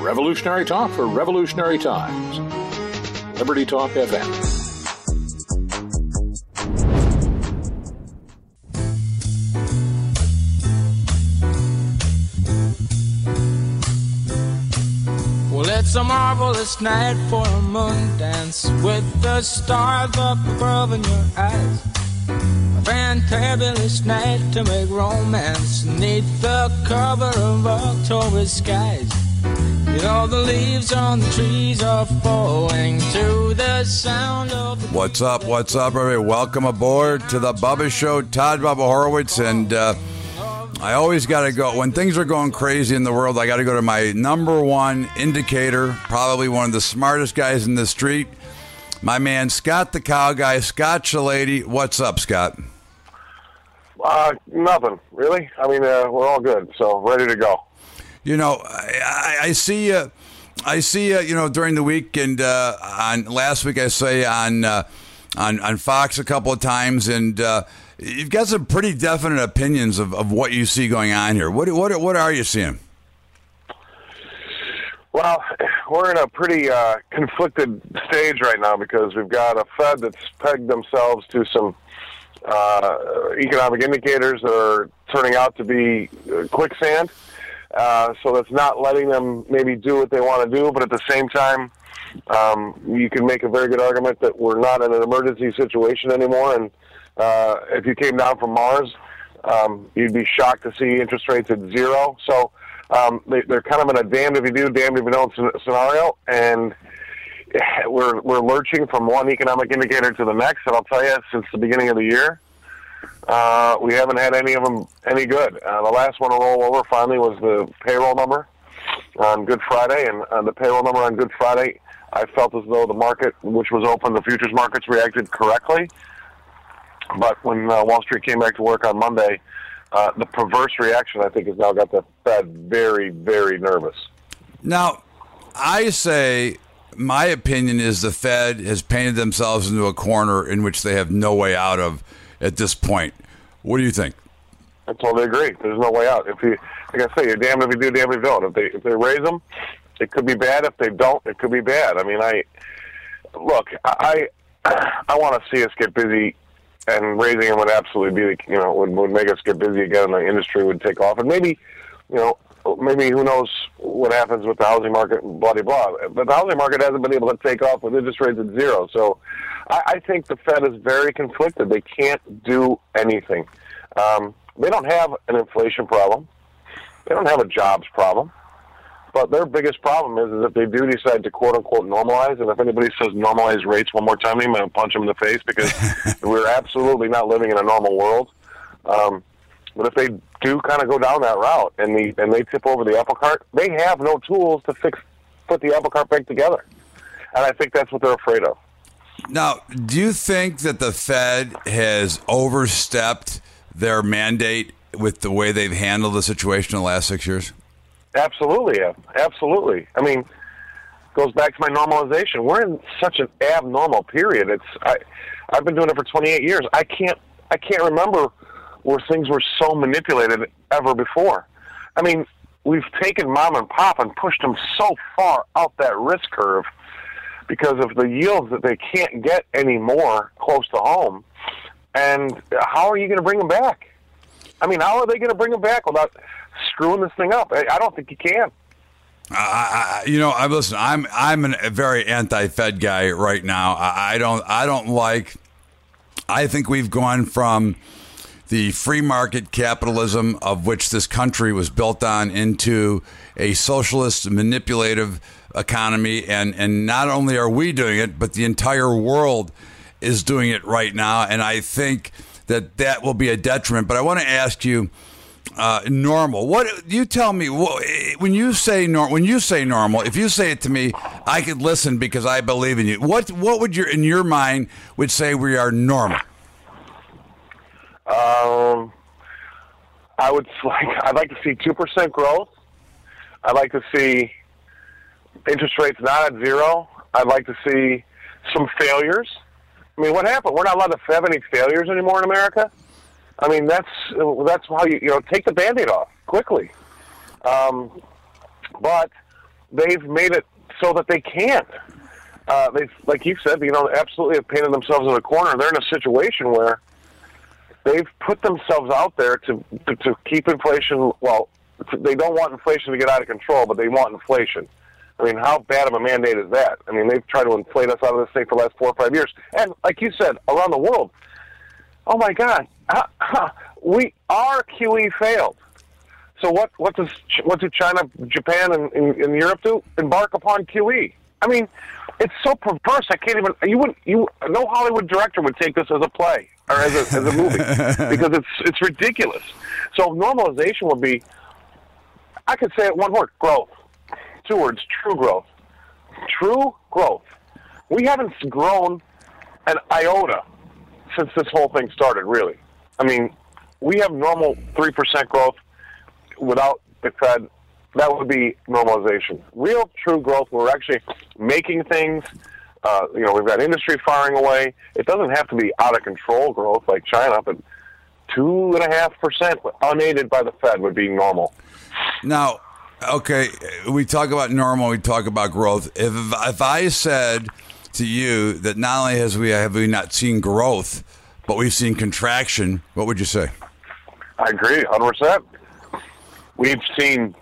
Revolutionary talk for revolutionary times. Liberty Talk FM. Well, it's a marvelous night for a moon dance with the stars up above in your eyes. A fantabulous night to make romance neath the cover of October skies. You know the leaves on the trees are falling to the sound of the... What's up, everybody? Welcome aboard to the Bubba Show. Todd Bubba Horowitz, and I always got to go. When things are going crazy in the world, I got to go to my number one indicator, probably one of the smartest guys in the street, my man Scott the Cow Guy, Scott Shellady. What's up, Scott? Nothing, really. I mean, we're all good, so ready to go. You know, I see you, you know, during the week, and on last week I say on Fox a couple of times, and you've got some pretty definite opinions of what you see going on here. What are you seeing? Well, we're in a pretty conflicted stage right now because we've got a Fed that's pegged themselves to some economic indicators that are turning out to be quicksand. So that's not letting them maybe do what they want to do, but at the same time, you can make a very good argument that we're not in an emergency situation anymore. And if you came down from Mars, you'd be shocked to see interest rates at zero. So they're kind of in a damned if you do, damned if you don't scenario. And we're lurching from one economic indicator to the next. And I'll tell you, since the beginning of the year, we haven't had any of them any good. The last one to roll over finally was the payroll number on Good Friday, and the payroll number on Good Friday, I felt as though the market, which was open, the futures markets reacted correctly. But when Wall Street came back to work on Monday, the perverse reaction, I think, has now got the Fed very, very nervous. Now, I say my opinion is the Fed has painted themselves into a corner in which they have no way out of at this point. What do you think? I totally agree. There's no way out. If you, like I say, you're damned if you do, damned if you don't. If they raise them, it could be bad. If they don't, it could be bad. I mean, I want to see us get busy, and raising them would absolutely be, would make us get busy again, and the industry would take off. And maybe, maybe who knows what happens with the housing market, blah, blah, blah. But the housing market hasn't been able to take off with interest rates at zero. So I think the Fed is very conflicted. They can't do anything. They don't have an inflation problem. They don't have a jobs problem. But their biggest problem is if they do decide to quote-unquote normalize, and if anybody says normalize rates one more time, I'm going to punch them in the face because we're absolutely not living in a normal world. But if they do kind of go down that route and they tip over the apple cart, they have no tools to put the apple cart back together. And I think that's what they're afraid of. Now, do you think that the Fed has overstepped their mandate with the way they've handled the situation in the last 6 years? Absolutely, yeah. Absolutely. I mean, it goes back to my normalization. We're in such an abnormal period. I've been doing it for 28 years. I can't remember where things were so manipulated ever before. I mean, we've taken mom and pop and pushed them so far out that risk curve because of the yields that they can't get anymore close to home. And how are you going to bring them back? I mean, how are they going to bring them back without screwing this thing up? I don't think you can. Listen. I'm a very anti-Fed guy right now. I think we've gone from the free market capitalism of which this country was built on into a socialist manipulative economy, and not only are we doing it, but the entire world is doing it right now, and I think that will be a detriment. But I want to ask you, normal. What you tell me when you say normal? If you say it to me, I could listen because I believe in you. What would in your mind would say we are normal? I'd like to see 2% growth. I'd like to see interest rates not at zero. I'd like to see some failures. I mean, what happened? We're not allowed to have any failures anymore in America. I mean, that's how you take the Band-Aid off quickly. But they've made it so that they can't. They've, like you said, absolutely have painted themselves in a corner. They're in a situation where they've put themselves out there to keep inflation. Well, they don't want inflation to get out of control, but they want inflation. I mean, how bad of a mandate is that? I mean, they've tried to inflate us out of this thing for the last 4 or 5 years. And like you said, around the world, oh my God, our QE failed. So what do China, Japan, and Europe do? Embark upon QE. I mean, it's so perverse. I can't even. No Hollywood director would take this as a play or as a movie because it's ridiculous. So normalization would be. I could say it one word: growth. 2 words: true growth. True growth. We haven't grown an iota since this whole thing started. Really, I mean, we have normal 3% growth without the Fed. That would be normalization. Real, true growth. We're actually making things. We've got industry firing away. It doesn't have to be out of control growth like China, but 2.5% unaided by the Fed would be normal. Now, okay, we talk about normal, we talk about growth. If I said to you that not only have we not seen growth, but we've seen contraction, what would you say? I agree, 100%. We've seen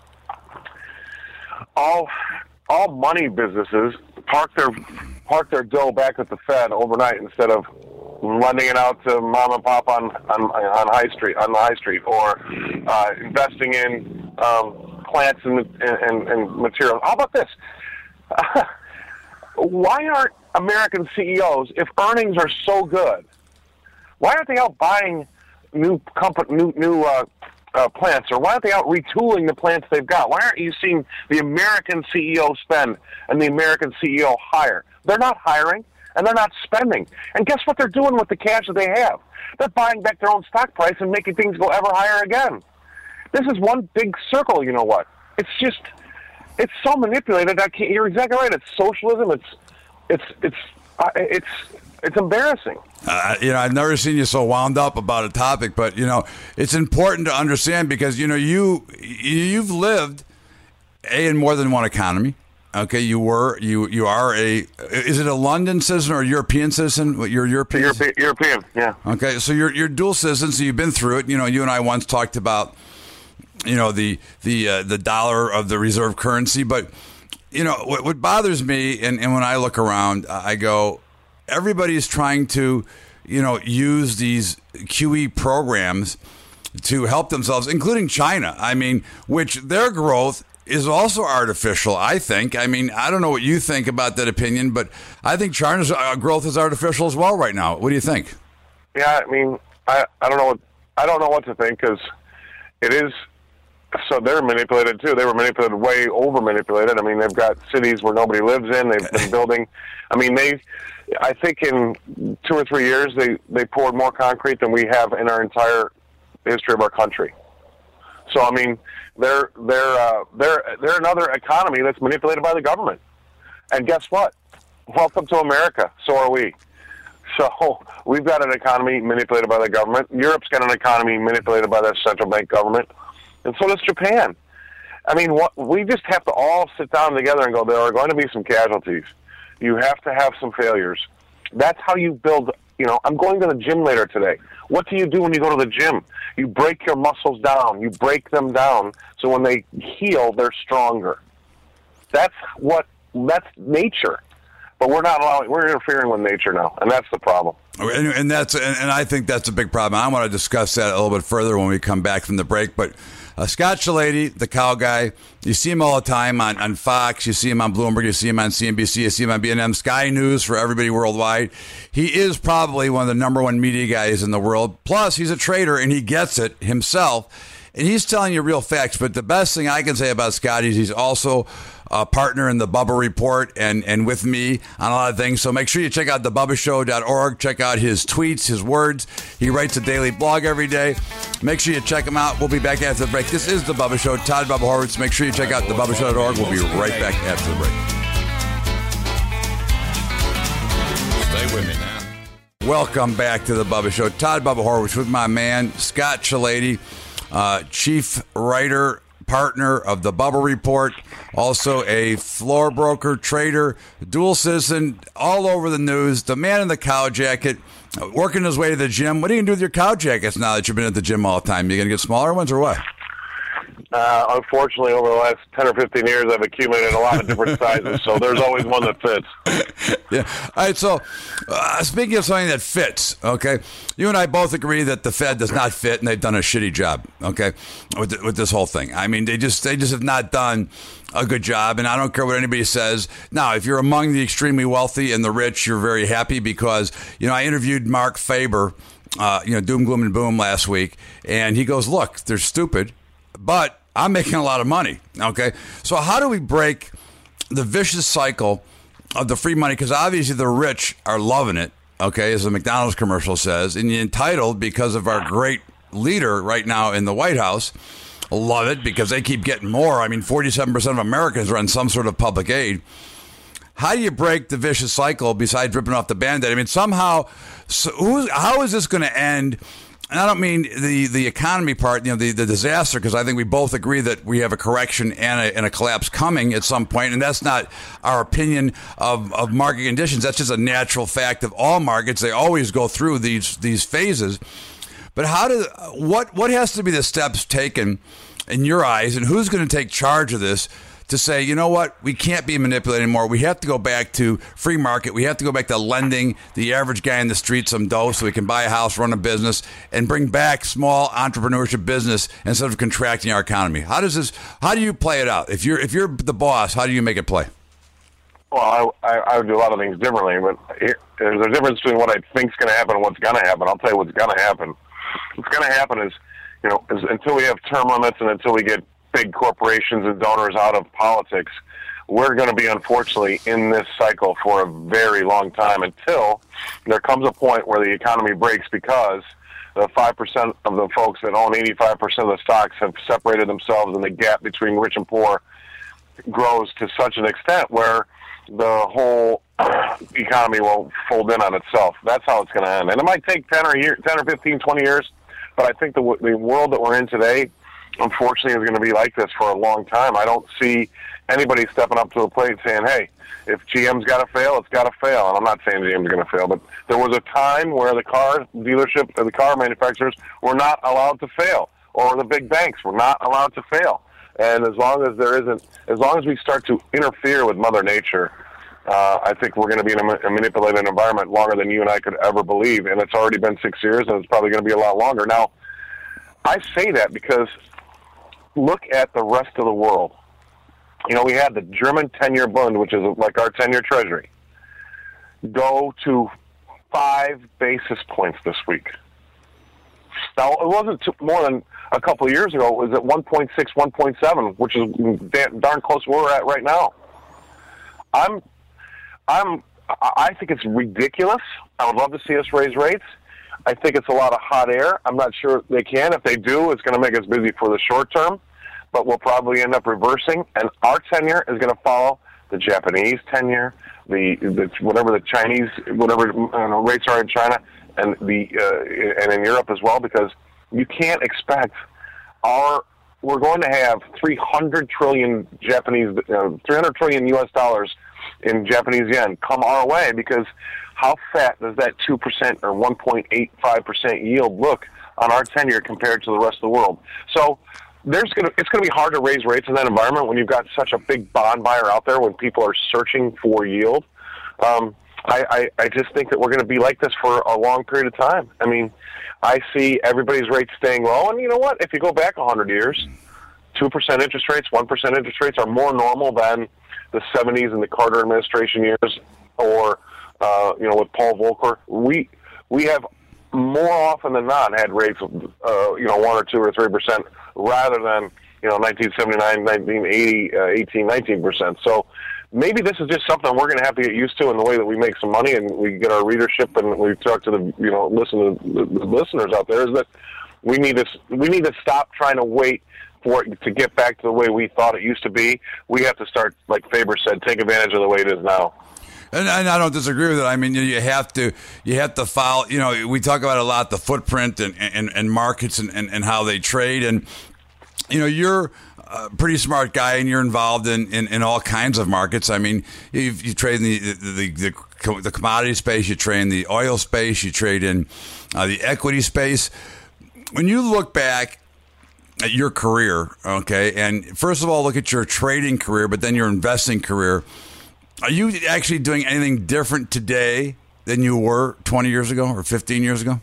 all money businesses park their dough back at the Fed overnight instead of lending it out to mom and pop on the high street, or investing in plants and materials. How about this? Why aren't American CEOs, if earnings are so good, why aren't they out buying new plants, or why aren't they out retooling the plants they've got? Why aren't you seeing the American CEO spend and the American CEO hire? They're not hiring, and they're not spending. And guess what they're doing with the cash that they have? They're buying back their own stock price and making things go ever higher again. This is one big circle, you know what? It's so manipulated. You're exactly right. It's socialism. It's embarrassing. I've never seen you so wound up about a topic, but it's important to understand because you've lived in more than one economy. Okay, you are is it a London citizen or a European citizen? You're European. European, yeah. Okay, so you're dual citizen, so you've been through it. You and I once talked about the dollar of the reserve currency, but what bothers me, and when I look around, I go, everybody's trying to, use these QE programs to help themselves, including China. I mean, which their growth is also artificial, I think. I mean, I don't know what you think about that opinion, but I think China's growth is artificial as well right now. What do you think? Yeah, I mean, I don't know what to think, because it is. So they're manipulated too. They were manipulated, way over manipulated. I mean, they've got cities where nobody lives in. They've been building. I mean, I think in 2 or 3 years they poured more concrete than we have in our entire history of our country. So I mean, they're another economy that's manipulated by the government. And guess what? Welcome to America. So are we. So we've got an economy manipulated by the government. Europe's got an economy manipulated by their central bank government. And so does Japan. I mean, we just have to all sit down together and go, there are going to be some casualties. You have to have some failures. That's how you build. I'm going to the gym later today. What do you do when you go to the gym? You break your muscles down. You break them down so when they heal, they're stronger. That's nature. But we're interfering with nature now, and that's the problem. And I think that's a big problem. I want to discuss that a little bit further when we come back from the break. But Scott Shellady, the cow guy, you see him all the time on Fox, you see him on Bloomberg, you see him on CNBC, you see him on BNM, Sky News for everybody worldwide. He is probably one of the number one media guys in the world. Plus, he's a trader, and he gets it himself. And he's telling you real facts. But the best thing I can say about Scott is he's also a partner in the Bubba Report and with me on a lot of things. So make sure you check out thebubbashow.org. Check out his tweets, his words. He writes a daily blog every day. Make sure you check him out. We'll be back after the break. This is The Bubba Show. Todd Bubba Horwitz. Make sure you check out thebubbashow.org. We'll be right back after the break. Stay with me now. Welcome back to The Bubba Show. Todd Bubba Horwitz with my man, Scott Shellady, chief writer, partner of the Bubble Report, also a floor broker, trader, dual citizen, all over the news, the man in the cow jacket, working his way to the gym. What are you going to do with your cow jackets now that you've been at the gym all the time? You going to get smaller ones or what? Unfortunately, over the last 10 or 15 years, I've accumulated a lot of different sizes, so there's always one that fits. Yeah. All right, so speaking of something that fits, okay, you and I both agree that the Fed does not fit, and they've done a shitty job, okay, with this whole thing. I mean, they just have not done a good job, and I don't care what anybody says. Now, if you're among the extremely wealthy and the rich, you're very happy because, I interviewed Mark Faber, Doom, Gloom, and Boom last week, and he goes, look, they're stupid, but I'm making a lot of money, okay? So how do we break the vicious cycle of the free money? Because obviously the rich are loving it, okay, as the McDonald's commercial says, and the entitled, because of our great leader right now in the White House, love it because they keep getting more. I mean, 47% of Americans are on some sort of public aid. How do you break the vicious cycle besides ripping off the Band-Aid? I mean, somehow, how is this going to end? And I don't mean the economy part, the disaster, because I think we both agree that we have a correction and a collapse coming at some point, and that's not our opinion of market conditions. That's just a natural fact of all markets. They always go through these phases. But what has to be the steps taken in your eyes, and who's going to take charge of this to say, you know what, we can't be manipulated anymore. We have to go back to free market. We have to go back to lending the average guy in the street some dough so he can buy a house, run a business, and bring back small entrepreneurship business instead of contracting our economy. How do you play it out? If you're the boss, how do you make it play? Well, I would do a lot of things differently, but there's a difference between what I think is going to happen and what's going to happen. I'll tell you what's going to happen. What's going to happen is, until we have term limits and until we get big corporations and donors out of politics, we're going to be, unfortunately, in this cycle for a very long time until there comes a point where the economy breaks because the 5% of the folks that own 85% of the stocks have separated themselves and the gap between rich and poor grows to such an extent where the whole economy will fold in on itself. That's how it's going to end. And it might take 10 or 15, 20 years, but I think the world that we're in today, unfortunately, is going to be like this for a long time. I don't see anybody stepping up to the plate saying, hey, if GM's got to fail, it's got to fail. And I'm not saying GM's going to fail, but there was a time where the car dealership, the car manufacturers were not allowed to fail, or the big banks were not allowed to fail. And as long as we start to interfere with Mother Nature, I think we're going to be in a manipulated environment longer than you and I could ever believe. And it's already been 6 years, and it's probably going to be a lot longer. Now, I say that because look at the rest of the world. We had the German 10-year Bund, which is like our 10-year Treasury, go to 5 basis points this week. Now, it wasn't more than a couple of years ago. It was at 1.6, 1.7, which is darn close to where we're at right now. I think it's ridiculous. I would love to see us raise rates. I think it's a lot of hot air. I'm not sure they can. If they do, it's going to make us busy for the short term, but we'll probably end up reversing. And our tenure is going to follow the Japanese tenure, whatever the Chinese, whatever rates are in China, and and in Europe as well, because you can't expect we're going to have 300 trillion US dollars in Japanese yen come our way, because how fat does that 2% or 1.85% yield look on our tenure compared to the rest of the world? So it's going to be hard to raise rates in that environment when you've got such a big bond buyer out there, when people are searching for yield. I just think that we're going to be like this for a long period of time. I mean, I see everybody's rates staying low, and you know what? If you go back 100 years, 2% interest rates, 1% interest rates are more normal than the 70s and the Carter administration years, or with Paul Volcker. We have more often than not had rates of 1 or 2 or 3% rather than 1979, 1980, 18, 19%. So maybe this is just something we're going to have to get used to in the way that we make some money and we get our readership and we talk to listen to the listeners out there, is that we need to stop trying to wait for it to get back to the way we thought it used to be. We have to start, like Faber said, take advantage of the way it is now. And I don't disagree with it. I mean, you have to follow. We talk about a lot the footprint and markets and how they trade. And you're a pretty smart guy, and you're involved in all kinds of markets. I mean, you trade in the commodity space, you trade in the oil space, you trade in the equity space. When you look back at your career, okay, and first of all, look at your trading career, but then your investing career, are you actually doing anything different today than you were 20 years ago or 15 years ago?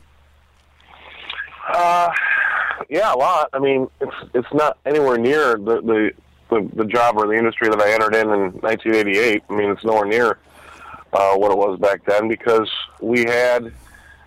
Yeah, a lot. I mean, it's not anywhere near the job or the industry that I entered in 1988. I mean, it's nowhere near what it was back then, because we had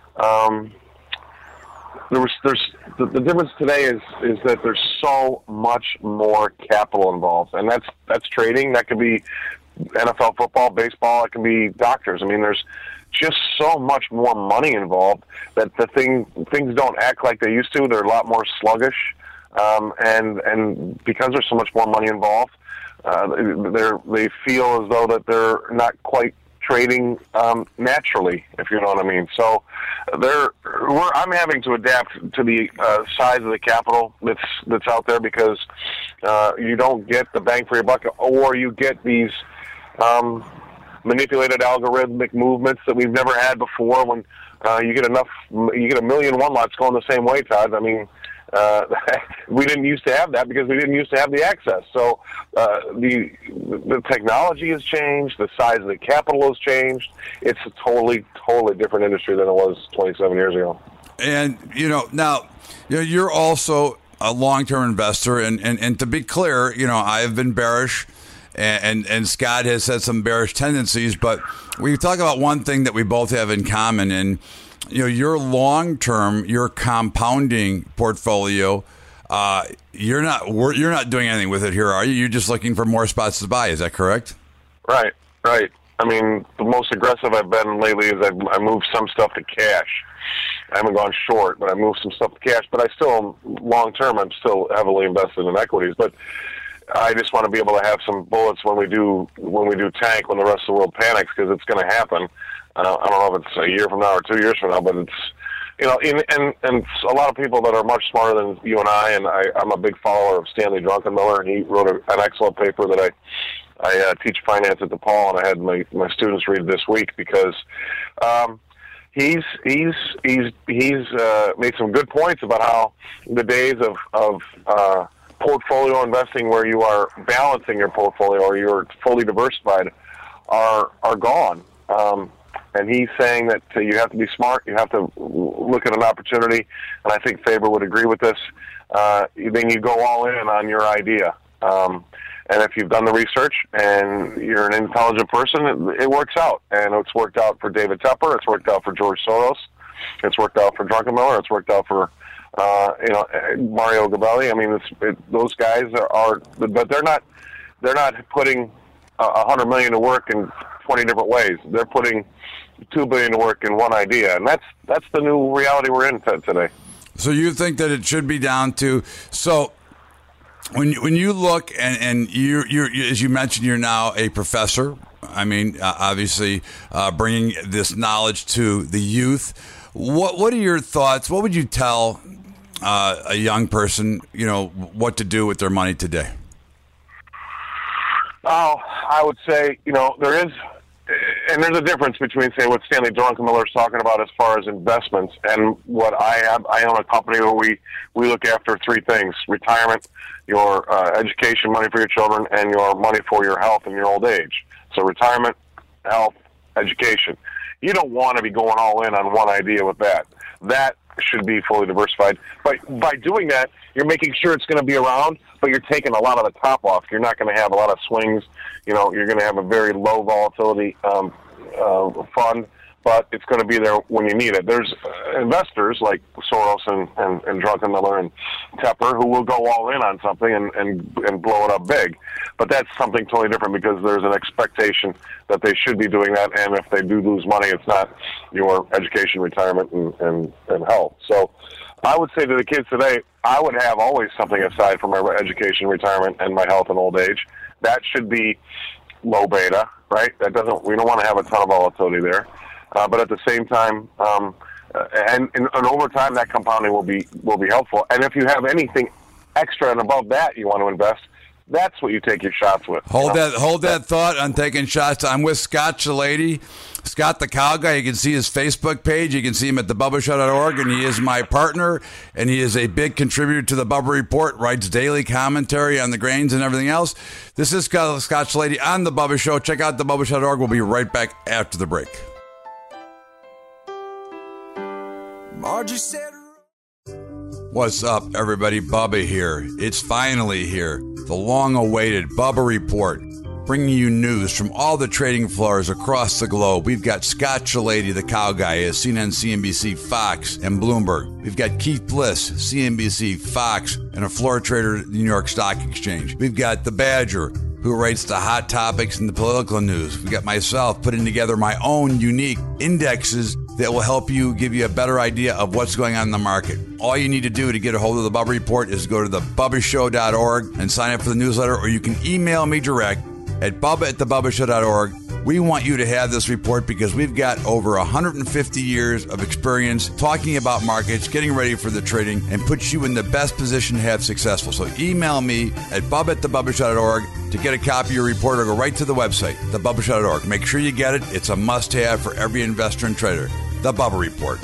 the difference today is that there's so much more capital involved, and that's trading. That could be NFL football, baseball. It can be doctors. I mean, there's just so much more money involved that things don't act like they used to. They're a lot more sluggish, and because there's so much more money involved, they feel as though that they're not quite trading naturally, if you know what I mean. So I'm having to adapt to the size of the capital that's out there, because you don't get the bang for your buck, or you get these manipulated algorithmic movements that we've never had before. When you get a million one lots going the same way, Todd. I mean, we didn't used to have that because we didn't used to have the access. So the technology has changed. The size of the capital has changed. It's a totally different industry than it was 27 years ago. And now you're also a long-term investor, and to be clear, I have been bearish. And Scott has had some bearish tendencies, but we talk about one thing that we both have in common, and your long-term, your compounding portfolio, you're not doing anything with it here, are you? You're just looking for more spots to buy. Is that correct? Right. I mean, the most aggressive I've been lately is I moved some stuff to cash. I haven't gone short, but I moved some stuff to cash. But I still, long-term, I'm still heavily invested in equities, but I just want to be able to have some bullets when we do tank, when the rest of the world panics, because it's going to happen. I don't know if it's a year from now or 2 years from now, but it's, and a lot of people that are much smarter than you and I, and I'm a big follower of Stanley Druckenmiller, and he wrote an excellent paper that I teach finance at DePaul, and I had my students read this week, because he's made some good points about how the days of portfolio investing, where you are balancing your portfolio or you're fully diversified, are gone. And he's saying that you have to be smart. You have to look at an opportunity, and I think Faber would agree with this. Then you go all in on your idea. And if you've done the research and you're an intelligent person, it works out. And it's worked out for David Tepper. It's worked out for George Soros. It's worked out for Druckenmiller. It's worked out for Mario Gabelli. I mean, those guys are, but they're not putting $100 million to work in 20 different ways. They're putting $2 billion to work in one idea, and that's the new reality we're in today. So you think that it should be down to when you look and you as you mentioned, you're now a professor. I mean, obviously, bringing this knowledge to the youth. What are your thoughts? What would you tell a young person, what to do with their money today? Oh, I would say, there's a difference between, say, what Stanley Druckenmiller is talking about as far as investments and what I have. I own a company where we look after three things: retirement, your education, money for your children, and your money for your health in your old age. So retirement, health, education. You don't want to be going all in on one idea with that. That should be fully diversified. But by doing that, you're making sure it's going to be around, but you're taking a lot of the top off. You're not going to have a lot of swings. You're going to have a very low volatility fund, but it's going to be there when you need it. There's investors like Soros and Druckenmiller and Tepper who will go all in on something and blow it up big. But that's something totally different, because there's an expectation that they should be doing that, and if they do lose money, it's not your education, retirement, and health. So I would say to the kids today, I would have always something aside for my education, retirement, and my health and old age. That should be low beta, right? We don't want to have a ton of volatility there. But at the same time, and over time, that compounding will be helpful. And if you have anything extra and above that you want to invest, that's what you take your shots with. Hold that thought on taking shots. I'm with Scott Shellady, Scott the Cow Guy. You can see his Facebook page. You can see him at thebubbashow.org, and he is my partner, and he is a big contributor to the Bubba Report, writes daily commentary on the grains and everything else. This is Scott Shellady on The Bubba Show. Check out thebubbashow.org. We'll be right back after the break. Margie said... What's up, everybody? Bubba here. It's finally here. The long-awaited Bubba Report, bringing you news from all the trading floors across the globe. We've got Scott Shellady, the Cow Guy, at CNN, CNBC, Fox, and Bloomberg. We've got Keith Bliss, CNBC, Fox, and a floor trader at the New York Stock Exchange. We've got the Badger, who writes the hot topics and the political news. We've got myself putting together my own unique indexes that will help you, give you a better idea of what's going on in the market. All you need to do to get a hold of the Bubba Report is go to thebubbashow.org and sign up for the newsletter, or you can email me direct at bubba@thebubbashow.org. We want you to have this report because we've got over 150 years of experience talking about markets, getting ready for the trading, and puts you in the best position to have successful. So email me at bubba@thebubbashow.org to get a copy of your report, or go right to the website, thebubbashow.org. Make sure you get it. It's a must-have for every investor and trader. The Bubba Report.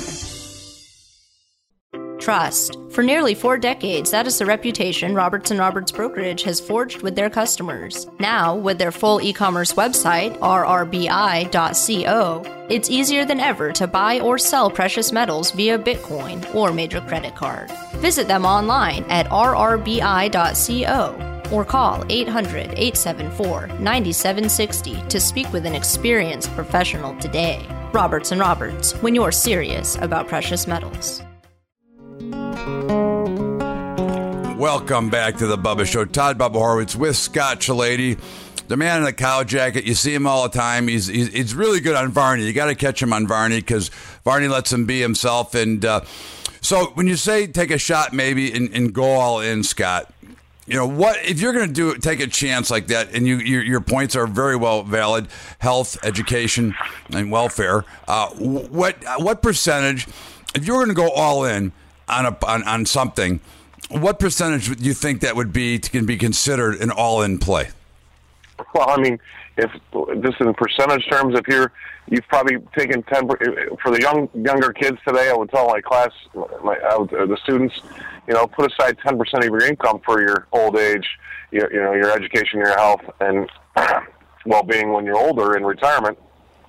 Trust. For nearly 4 decades, that is the reputation Roberts & Roberts Brokerage has forged with their customers. Now, with their full e-commerce website, rrbi.co, it's easier than ever to buy or sell precious metals via Bitcoin or major credit card. Visit them online at rrbi.co or call 800-874-9760 to speak with an experienced professional today. Roberts & Roberts, when you're serious about precious metals. Welcome back to the Bubba Show. Todd Bubba Horwitz with Scott Shellady, the man in the cow jacket. You see him all the time. He's really good on Varney. You got to catch him on Varney because Varney lets him be himself. And so when you say take a shot maybe and go all in, Scott, you know what? If you're going to take a chance like that, and your points are very well valid, health, education, and welfare. What percentage? If you're going to go all in on something, what percentage do you think that would be can be considered an all-in play? Well, I mean, if just in percentage terms, you've probably taken 10 for the younger kids today. I would tell my class, the students, put aside 10% of your income for your old age, your education, your health, and well-being when you're older in retirement.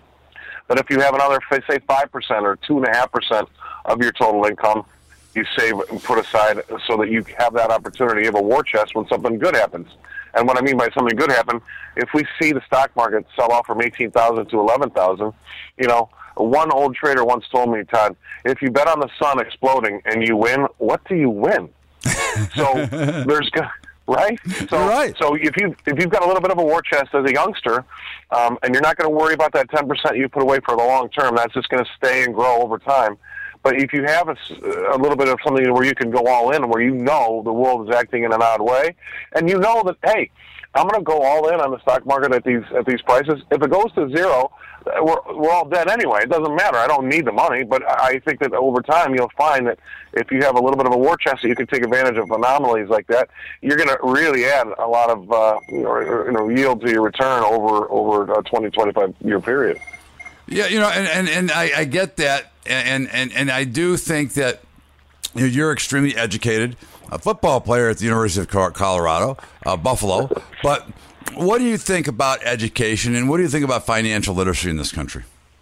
But if you have another, say 5% or 2.5% of your total income, you save and put aside so that you have that opportunity of a war chest when something good happens. And what I mean by something good happen, if we see the stock market sell off from 18,000 to 11,000, one old trader once told me, Todd, if you bet on the sun exploding and you win, what do you win? So there's right. So if you've got a little bit of a war chest as a youngster, and you're not going to worry about that 10% you put away for the long term, that's just going to stay and grow over time. But if you have a little bit of something where you can go all in, where the world is acting in an odd way, and that, hey, I'm going to go all in on the stock market at these prices. If it goes to zero, we're all dead anyway. It doesn't matter. I don't need the money, but I think that over time you'll find that if you have a little bit of a war chest that you can take advantage of anomalies like that, you're going to really add a lot of yield to your return over a 20, 25 year period. Yeah, and I get that. And I do think that you're extremely educated, a football player at the University of Colorado, Buffalo. But what do you think about education, and what do you think about financial literacy in this country?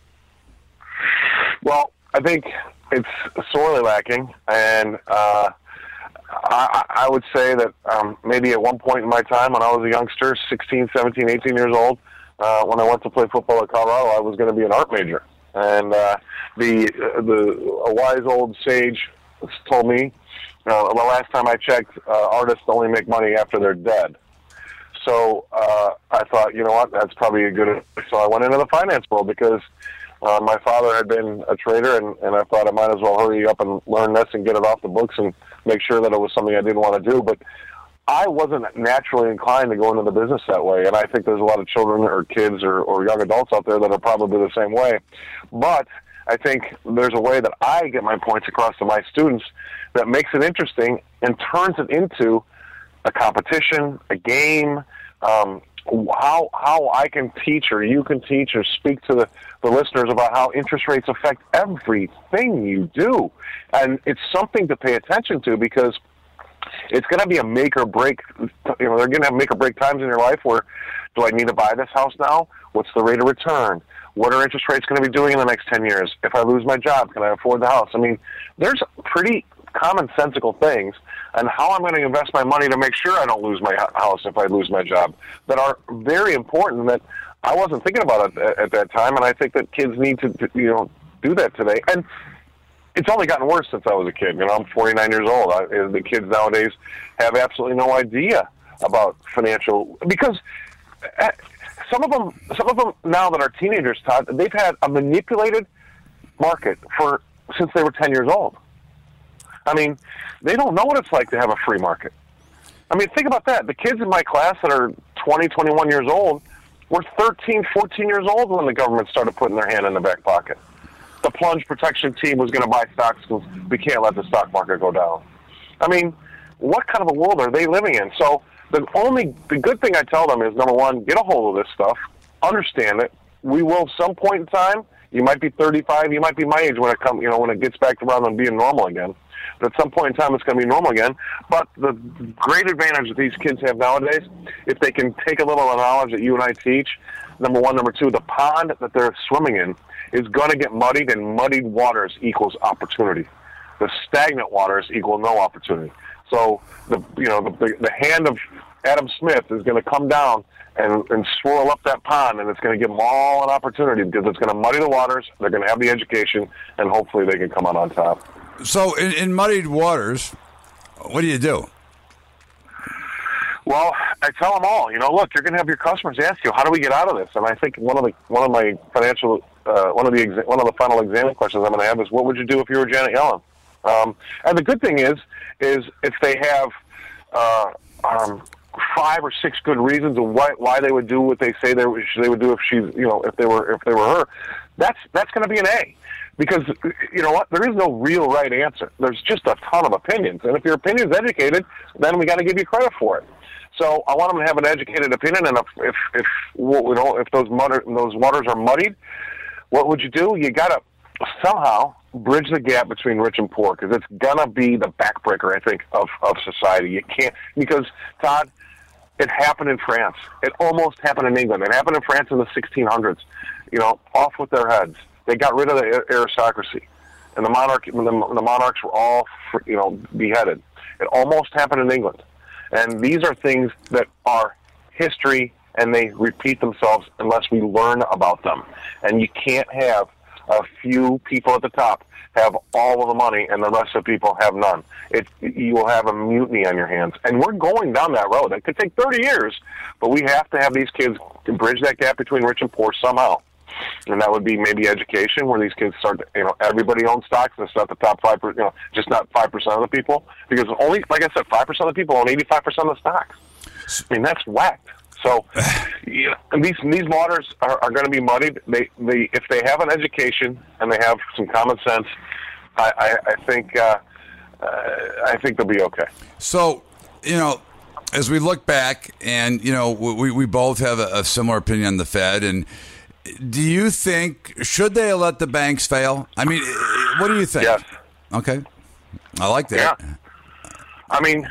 Well, I think it's sorely lacking, and I would say that maybe at one point in my time when I was a youngster, 16, 17, 18 years old, when I went to play football at Colorado, I was going to be an art major. And a wise old sage told me, the last time I checked, artists only make money after they're dead. So I thought, you know what, that's probably a good. So I went into the finance world because my father had been a trader, and I thought I might as well hurry up and learn this and get it off the books and make sure that it was something I didn't want to do. But I wasn't naturally inclined to go into the business that way, and I think there's a lot of children or kids or young adults out there that are probably the same way. But I think there's a way that I get my points across to my students that makes it interesting and turns it into a competition, a game, how I can teach or you can teach or speak to the listeners about how interest rates affect everything you do. And it's something to pay attention to because it's going to be a make or break. They're going to have make or break times in your life where, do I need to buy this house now? What's the rate of return? What are interest rates going to be doing in the next 10 years? If I lose my job, can I afford the house? I mean, there's pretty commonsensical things and how I'm going to invest my money to make sure I don't lose my house if I lose my job that are very important that I wasn't thinking about it at that time, and I think that kids need to do that today. And it's only gotten worse since I was a kid. I'm 49 years old. The kids nowadays have absolutely no idea about financial, because some of them now that are teenagers, Todd, they've had a manipulated market since they were 10 years old. I mean, they don't know what it's like to have a free market. I mean, think about that. The kids in my class that are 20, 21 years old were 13, 14 years old when the government started putting their hand in the back pocket. The plunge protection team was going to buy stocks because we can't let the stock market go down. I mean, what kind of a world are they living in? So the good thing I tell them is, number one, get a hold of this stuff, understand it. We will, some point in time, you might be 35, you might be my age when it gets back around and being normal again. But at some point in time, it's going to be normal again. But the great advantage that these kids have nowadays, if they can take a little of the knowledge that you and I teach, number one. Number two, the pond that they're swimming in is going to get muddied, and muddied waters equals opportunity. The stagnant waters equal no opportunity. So the hand of Adam Smith is going to come down and swirl up that pond, and it's going to give them all an opportunity because it's going to muddy the waters. They're going to have the education, and hopefully they can come out on top. So in muddied waters, what do you do? Well, I tell them all, look, you're going to have your customers ask you, how do we get out of this? And I think one of the final exam questions I'm going to have is, what would you do if you were Janet Yellen? And the good thing is if they have 5 or 6 good reasons of why they would do what they say they would do if they were her, that's going to be an A. Because, you know what, there is no real right answer. There's just a ton of opinions. And if your opinion's educated, then we got to give you credit for it. So I want them to have an educated opinion, and if those waters are muddied, what would you do? You got to somehow bridge the gap between rich and poor, because it's going to be the backbreaker, I think, of society. You can't, because, Todd, it happened in France. It almost happened in England. It happened in France in the 1600s. Off with their heads. They got rid of the aristocracy, and the monarchs were all, beheaded. It almost happened in England, and these are things that are history, and they repeat themselves unless we learn about them. And you can't have a few people at the top have all of the money, and the rest of the people have none. You will have a mutiny on your hands, and we're going down that road. It could take 30 years, but we have to have these kids bridge that gap between rich and poor somehow. And that would be maybe education, where these kids start, everybody owns stocks, and it's not the top 5%, just not 5% of the people. Because only, like I said, 5% of the people own 85% of the stocks. I mean, that's whacked. So, and these waters are going to be muddied. If they have an education and they have some common sense, I think they'll be okay. So, as we look back, and we both have a similar opinion on the Fed, and do you think, should they let the banks fail? I mean, what do you think? Yes. Okay. I like that. Yeah. I mean,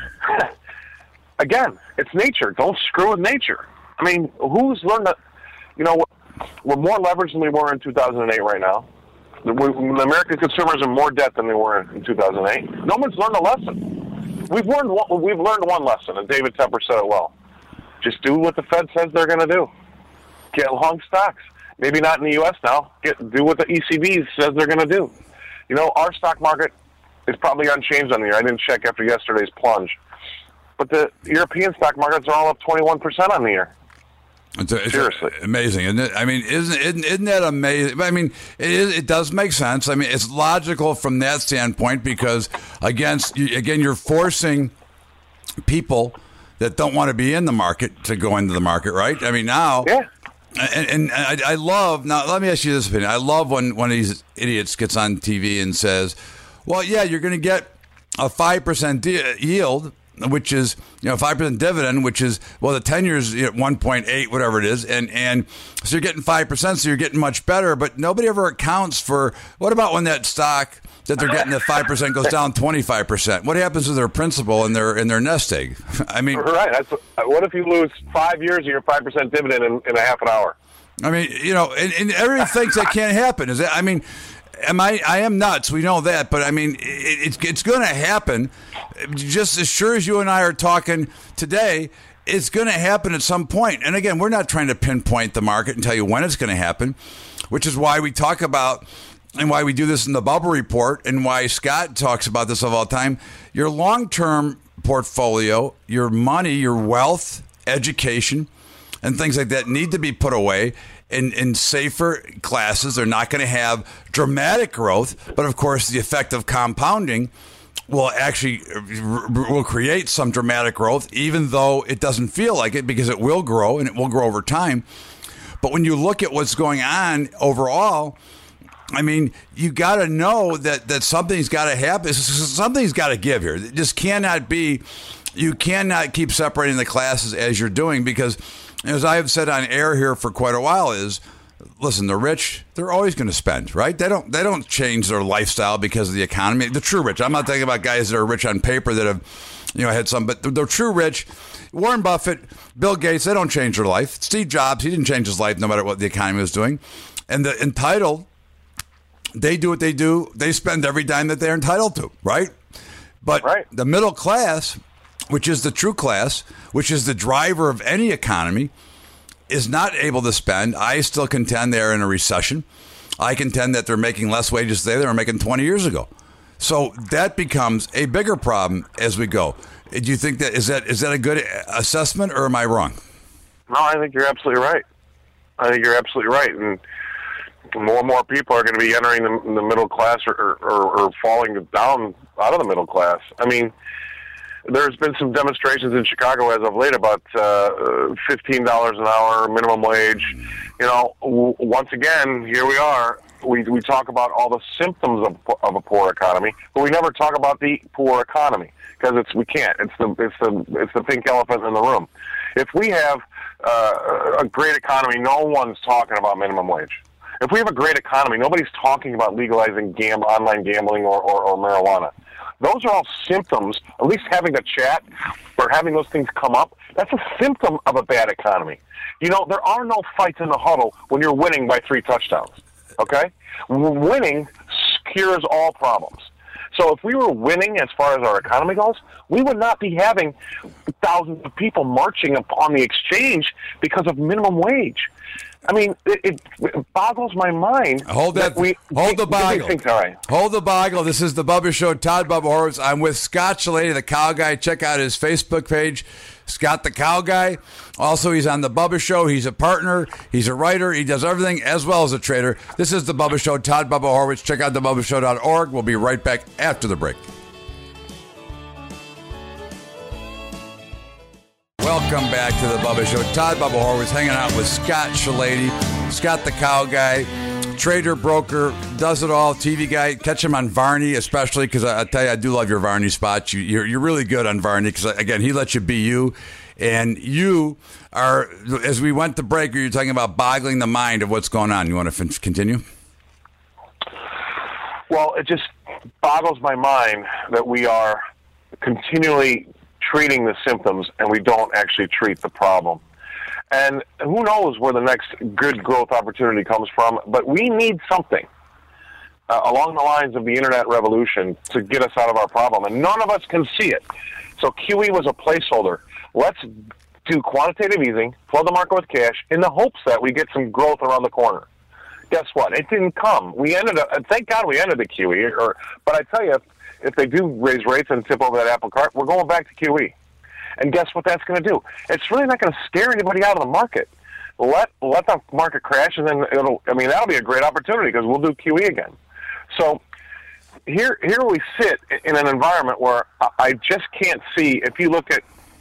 again, it's nature. Don't screw with nature. I mean, who's learned that, we're more leveraged than we were in 2008 right now. The American consumers are more debt than they were in 2008. No one's learned a lesson. We've learned one lesson, and David Tepper said it well. Just do what the Fed says they're going to do. Get long stocks. Maybe not in the U.S. now. Do what the ECB says they're going to do. Our stock market is probably unchanged on the year. I didn't check after yesterday's plunge. But the European stock markets are all up 21% on the year. Seriously. Amazing, isn't it? I mean, isn't that amazing? I mean, it does make sense. I mean, it's logical from that standpoint, because, again, you're forcing people that don't want to be in the market to go into the market, right? I mean, now... Yeah. And I love, now let me ask you this opinion. I love when one of these idiots gets on TV and says, well, yeah, you're going to get a 5% yield, which is, 5% dividend, which is, well, the 10 years, 1.8, whatever it is. And so you're getting 5%, so you're getting much better. But nobody ever accounts for, what about when that stock that they're getting at 5% goes down 25%? What happens to their principal and their nest egg? I mean, right. What if you lose 5 years of your 5% dividend in a half an hour? I mean, and everybody thinks that can't happen. Is that? I mean, I am nuts. We know that, but I mean, it's going to happen. Just as sure as you and I are talking today, it's going to happen at some point. And again, we're not trying to pinpoint the market and tell you when it's going to happen, which is why we talk about and why we do this in the Bubble Report and why Scott talks about this all the time. Your long-term portfolio, your money, your wealth, education, and things like that need to be put away in safer classes. They're not going to have dramatic growth, but of course the effect of compounding will create some dramatic growth, even though it doesn't feel like it, because it will grow and it will grow over time. But when you look at what's going on overall, I mean, you got to know that something's got to happen. Something's got to give here. It just cannot be. You cannot keep separating the classes as you're doing, because, as I have said on air here for quite a while, is, listen, the rich, they're always going to spend, right? They don't change their lifestyle because of the economy. The true rich. I'm not talking about guys that are rich on paper that have, had some, but the true rich, Warren Buffett, Bill Gates, they don't change their life. Steve Jobs, he didn't change his life no matter what the economy was doing. And the entitled, they do what they do. They spend every dime that they're entitled to, right? But the middle class, which is the true class, which is the driver of any economy, is not able to spend. I still contend they're in a recession. I contend that they're making less wages today than they were making 20 years ago. So that becomes a bigger problem as we go. Do you think that is that a good assessment, or am I wrong? No, I think you're absolutely right. And more and more people are going to be entering the middle class or falling down out of the middle class. I mean, there's been some demonstrations in Chicago as of late about $15 an hour minimum wage. Once again, here we are. We talk about all the symptoms of a poor economy, but we never talk about the poor economy, because we can't. It's the pink elephant in the room. If we have a great economy, no one's talking about minimum wage. If we have a great economy, nobody's talking about legalizing online gambling or marijuana. Those are all symptoms. At least having the chat or having those things come up, that's a symptom of a bad economy. There are no fights in the huddle when you're winning by 3 touchdowns, okay? Winning cures all problems. So if we were winning as far as our economy goes, we would not be having thousands of people marching upon the exchange because of minimum wage. I mean, it boggles my mind. Hold the boggle. Hold the boggle. This is the Bubba Show. Todd Bubba Horwitz. I'm with Scott Shellady, the Cow Guy. Check out his Facebook page, Scott the Cow Guy. Also, he's on the Bubba Show. He's a partner. He's a writer. He does everything as well as a trader. This is the Bubba Show. Todd Bubba Horwitz. Check out thebubbashow.org. We'll be right back after the break. Welcome back to the Bubba Show. Todd Bubba Horwitz hanging out with Scott Shellady, Scott the Cow Guy, trader, broker, does it all, TV guy. Catch him on Varney, especially, because I tell you, I do love your Varney spots. You're really good on Varney, because, again, he lets you be you. And you are, as we went to break, you're talking about boggling the mind of what's going on. You want to continue? Well, it just boggles my mind that we are continually treating the symptoms and we don't actually treat the problem. And who knows where the next good growth opportunity comes from, but we need something along the lines of the internet revolution to get us out of our problem, and none of us can see it. So QE was a placeholder. Let's do quantitative easing, flood the market with cash, in the hopes that we get some growth around the corner. Guess what? It didn't come. Thank God we ended the QE, but I tell you, if they do raise rates and tip over that apple cart, we're going back to QE. And guess what that's going to do? It's really not going to scare anybody out of the market. Let the market crash, and then that'll be a great opportunity, because we'll do QE again. So here we sit in an environment where I just can't see. If you look at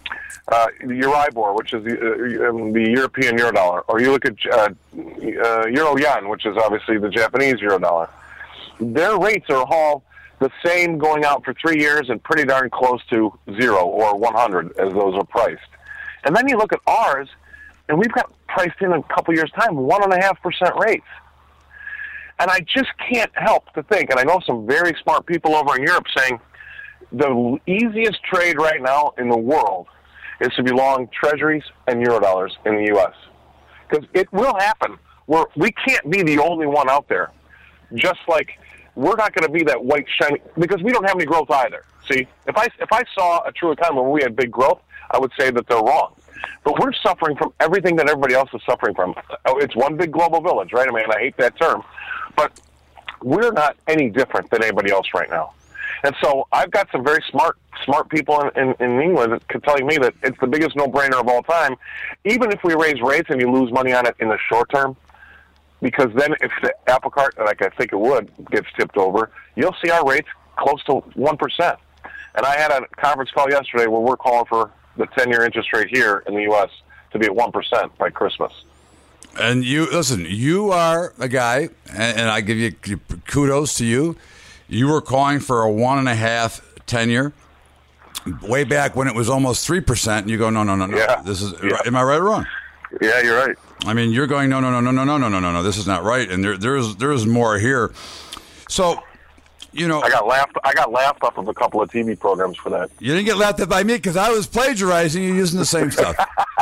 Euribor, which is the European Eurodollar, or you look at Euro Yen, which is obviously the Japanese Eurodollar. Their rates are all the same going out for 3 years and pretty darn close to 0 or 100 as those are priced. And then you look at ours, and we've got priced in a couple years' time 1.5% rates. And I just can't help to think, and I know some very smart people over in Europe saying the easiest trade right now in the world is to be long treasuries and Eurodollars in the U.S. Because it will happen. We can't be the only one out there. Just like we're not going to be that white shiny, because we don't have any growth either. See, if I saw a true economy where we had big growth, I would say that they're wrong. But we're suffering from everything that everybody else is suffering from. It's one big global village, right? I mean, I hate that term. But we're not any different than anybody else right now. And so I've got some very smart people in England that telling me that it's the biggest no-brainer of all time, even if we raise rates and you lose money on it in the short term, because then if the apple cart, like I think it would, gets tipped over, you'll see our rates close to 1%. And I had a conference call yesterday where we're calling for the 10-year interest rate here in the U.S. to be at 1% by Christmas. And you are a guy, and I give you kudos to you. You were calling for a 1.5 10-year way back when it was almost 3%. And you go, no. Yeah. This is. Yeah. Am I right or wrong? Yeah, you're right. I mean, you're going, no. This is not right, and there is more here. So, you know, I got laughed off of a couple of TV programs for that. You didn't get laughed at by me because I was plagiarizing you using the same stuff.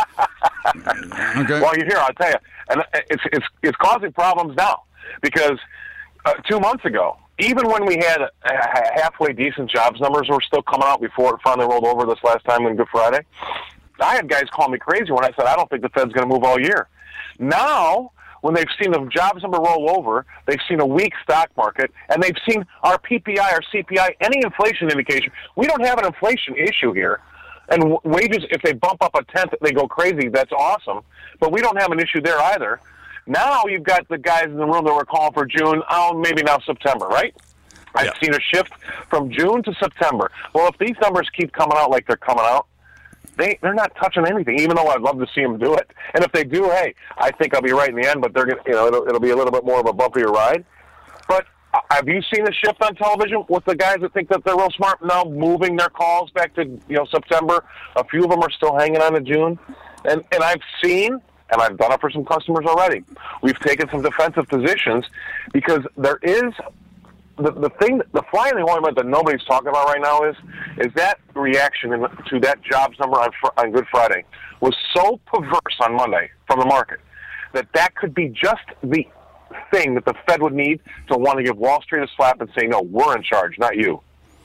Okay. Well, you hear, I'll tell you, and it's causing problems now because 2 months ago, even when we had halfway decent jobs numbers were still coming out before it finally rolled over this last time on Good Friday, I had guys call me crazy when I said, I don't think the Fed's going to move all year. Now, when they've seen the jobs number roll over, they've seen a weak stock market, and they've seen our PPI, our CPI, any inflation indication. We don't have an inflation issue here. And wages, if they bump up a tenth, they go crazy. That's awesome. But we don't have an issue there either. Now you've got the guys in the room that were calling for June, maybe now September, right? I've seen a shift from June to September. Well, if these numbers keep coming out like they're coming out, they're not touching anything, even though I'd love to see them do it. And if they do, hey, I think I'll be right in the end, but they're gonna, it'll be a little bit more of a bumpier ride. But have you seen a shift on television with the guys that think that they're real smart now moving their calls back to September? A few of them are still hanging on to June. And I've seen, and I've done it for some customers already, we've taken some defensive positions because there is the thing, the fly in the ointment that nobody's talking about right now is that reaction to that jobs number on Good Friday was so perverse on Monday from the market that could be just the thing that the Fed would need to want to give Wall Street a slap and say, no, we're in charge, not you.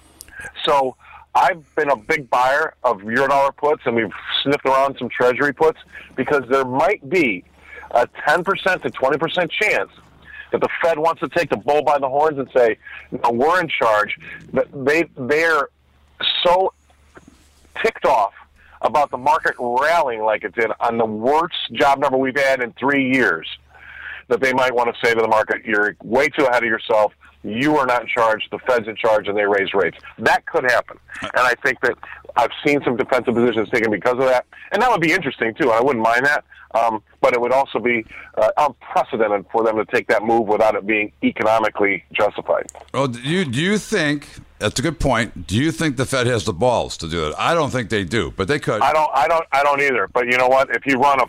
So I've been a big buyer of Eurodollar puts, and we've sniffed around some Treasury puts because there might be a 10% to 20% chance that the Fed wants to take the bull by the horns and say, no, we're in charge. They're so ticked off about the market rallying like it did on the worst job number we've had in 3 years that they might want to say to the market, you're way too ahead of yourself. You are not in charge. The Fed's in charge, and they raise rates. That could happen. And I think that I've seen some defensive positions taken because of that. And that would be interesting, too. I wouldn't mind that. But it would also be unprecedented for them to take that move without it being economically justified. Well, do you think, that's a good point, do you think the Fed has the balls to do it? I don't think they do, but they could. I don't either. But you know what? If you run a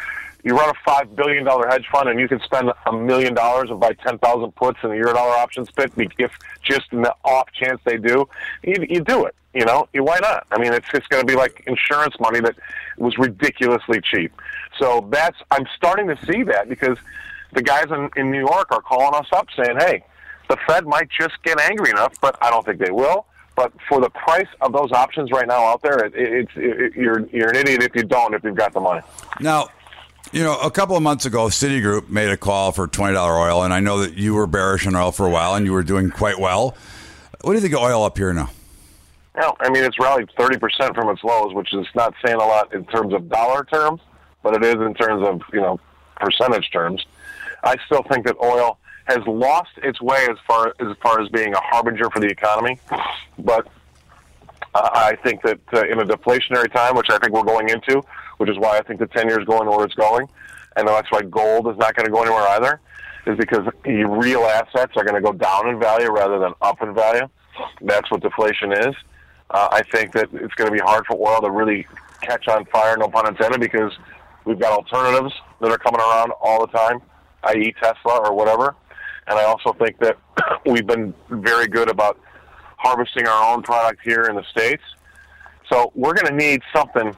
$5 billion hedge fund and you can spend $1 million and buy 10,000 puts in the Eurodollar options pit, if just in the off chance they do, you do it. Why not? I mean, it's just going to be like insurance money that was ridiculously cheap. So I'm starting to see that because the guys in New York are calling us up saying, hey, the Fed might just get angry enough, but I don't think they will. But for the price of those options right now out there, you're an idiot if you've got the money. Now, a couple of months ago, Citigroup made a call for $20 oil, and I know that you were bearish on oil for a while, and you were doing quite well. What do you think of oil up here now? Well, I mean, it's rallied 30% from its lows, which is not saying a lot in terms of dollar terms, but it is in terms of, percentage terms. I still think that oil has lost its way as far as being a harbinger for the economy, but I think that in a deflationary time, which I think we're going into, which is why I think the 10-year is going where it's going, and that's why gold is not going to go anywhere either, is because real assets are going to go down in value rather than up in value. That's what deflation is. I think that it's going to be hard for oil to really catch on fire, no pun intended, because we've got alternatives that are coming around all the time, i.e. Tesla or whatever. And I also think that we've been very good about harvesting our own product here in the States. So we're going to need something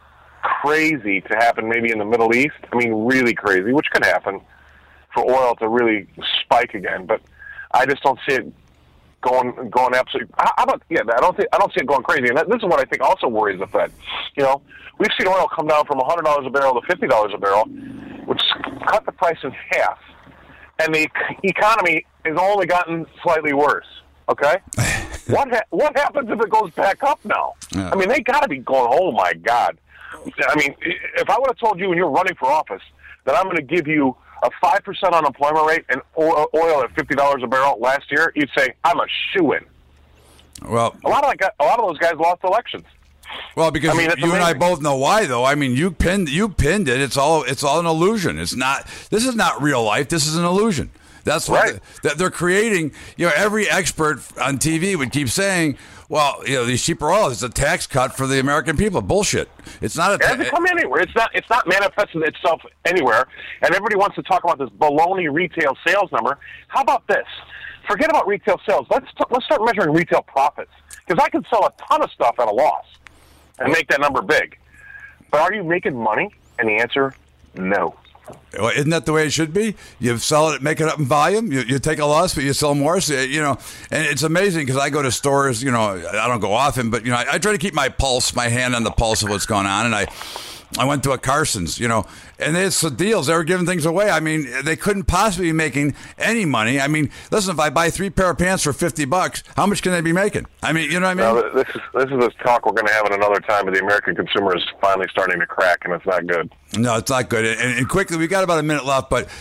crazy to happen maybe in the Middle East. I mean, really crazy, which could happen for oil to really spike again. But I just don't see it going absolutely. How about, I don't see it going crazy. And this is what I think also worries the Fed. We've seen oil come down from $100 a barrel to $50 a barrel, which cut the price in half. And the economy has only gotten slightly worse. Okay, what happens if it goes back up now? Yeah. I mean, they got to be going, oh my God. I mean, if I would have told you when you're running for office that I'm going to give you a 5% unemployment rate and oil at $50 a barrel last year, you'd say I'm a shoo-in. Well, a lot of those guys lost elections. Well, because you and I both know why, though. I mean, you pinned it. It's all an illusion. This is not real life. This is an illusion. That's what that they're creating. Every expert on TV would keep saying, "Well, these cheaper oil is a tax cut for the American people." Bullshit. It's not. It hasn't come anywhere. It's not manifested itself anywhere. And everybody wants to talk about this baloney retail sales number. How about this? Forget about retail sales. Let's start measuring retail profits, because I can sell a ton of stuff at a loss and make that number big. But are you making money? And the answer, no. Well, isn't that the way it should be? You sell it, make it up in volume. You take a loss, but you sell more. So, and it's amazing because I go to stores. I don't go often, but I try to keep my hand on the pulse of what's going on. And I went to a Carson's, and it's the deals. They were giving things away. I mean, they couldn't possibly be making any money. I mean, listen, if I buy 3 pair of pants for $50, how much can they be making? I mean, you know what I mean? No, this is this talk we're going to have at another time, but the American consumer is finally starting to crack, and it's not good. No, it's not good. And quickly, we've got about a minute left, but,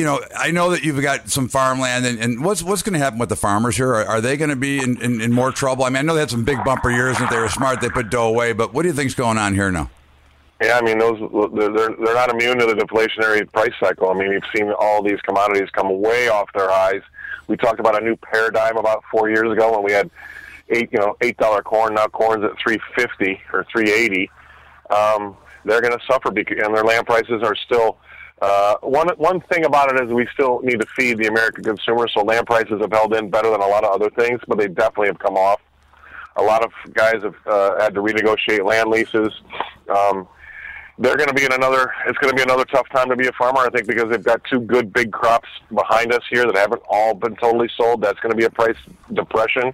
I know that you've got some farmland, and what's going to happen with the farmers here? Are they going to be in more trouble? I mean, I know they had some big bumper years, and if they were smart, they put dough away, but what do you think's going on here now? Yeah, I mean, they're not immune to the deflationary price cycle. I mean, we've seen all these commodities come way off their highs. We talked about a new paradigm about 4 years ago when we had $8 corn. Now corn's at $3.50 or $3.80. They're going to suffer, and their land prices are still. One thing about it is we still need to feed the American consumer, so land prices have held in better than a lot of other things, but they definitely have come off. A lot of guys have had to renegotiate land leases. They're going to be it's going to be another tough time to be a farmer, I think, because they've got 2 good big crops behind us here that haven't all been totally sold. That's going to be a price depression.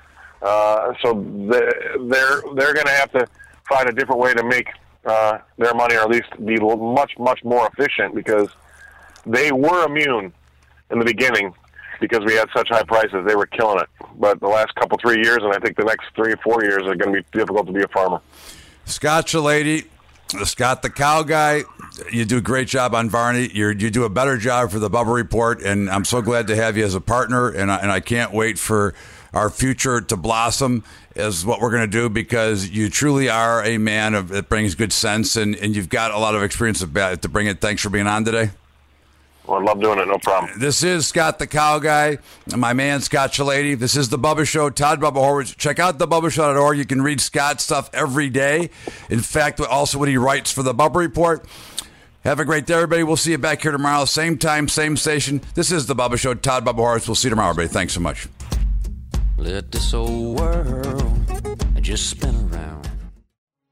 So they're going to have to find a different way to make their money, or at least be much, much more efficient, because they were immune in the beginning because we had such high prices. They were killing it. But the last 3 years, and I think the next 3 or 4 years, are going to be difficult to be a farmer. Scott Shalady, Scott the Cow Guy, you do a great job on Varney. You do a better job for the Bubba Report, and I'm so glad to have you as a partner, and I can't wait for our future to blossom is what we're going to do, because you truly are a man that brings good sense, and you've got a lot of experience to bring it. Thanks for being on today. Well, I love doing it. No problem. This is Scott the Cow Guy, my man, Scott Shalady. This is The Bubba Show. Todd Bubba Horwitz. Check out thebubbashow.org. You can read Scott's stuff every day. In fact, also what he writes for The Bubba Report. Have a great day, everybody. We'll see you back here tomorrow. Same time, same station. This is The Bubba Show. Todd Bubba Horwitz. We'll see you tomorrow, everybody. Thanks so much. Let this old world just spin around.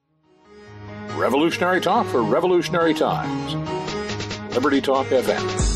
Revolutionary talk for revolutionary times. Liberty Talk FM.